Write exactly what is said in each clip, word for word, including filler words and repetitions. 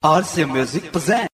R C Music presents.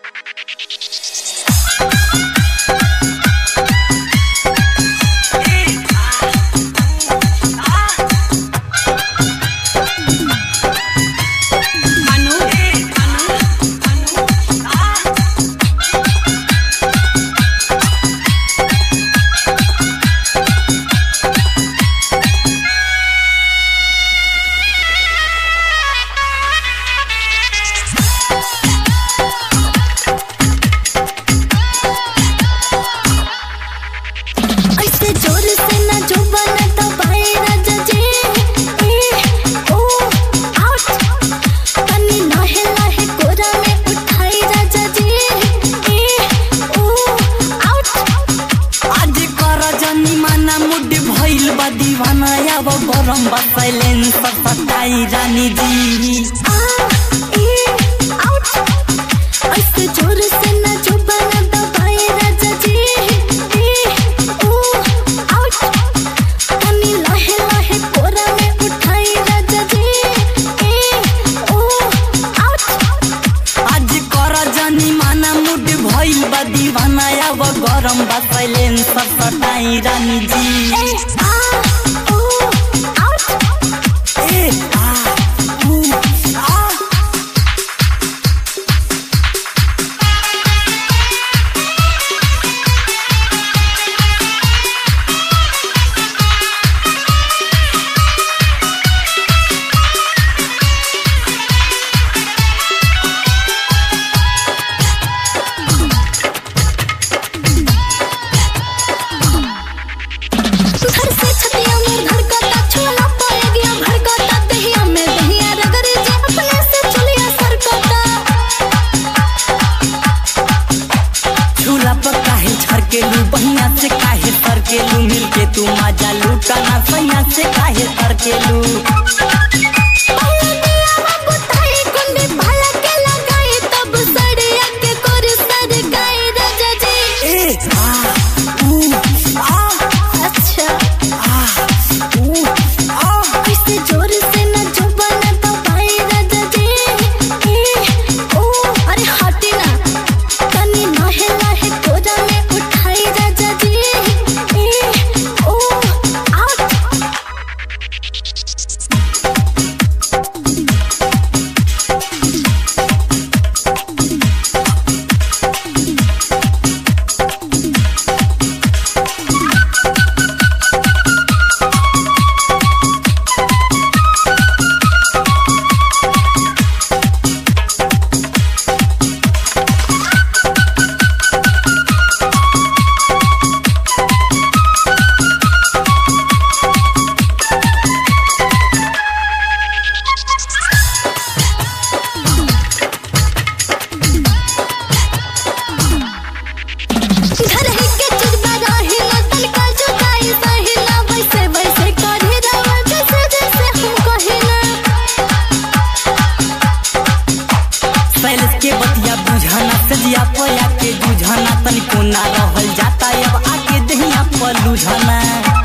दीवाना या वो गरम बसाइलेन सताई रानी जी आ ए आउट ऐसे जोर से ना जो बना दबाए राजा जी ए ओ आउट कनी लहे लहे कोरा में उठाई राजा जी ए ओ आउट आज करा जानी माना मुड भइल बा दीवाना या वो गरम बसाइलेन सताई रानी जी ए आ बहिया से काहे तर के लू मिल के तू मजा लूटा ना सैया से काहे तर के लू के बतिया बुझाना सजिया पया के बुझाना तनिको ना रहल जाता अब आके दहिया पर लुझाना।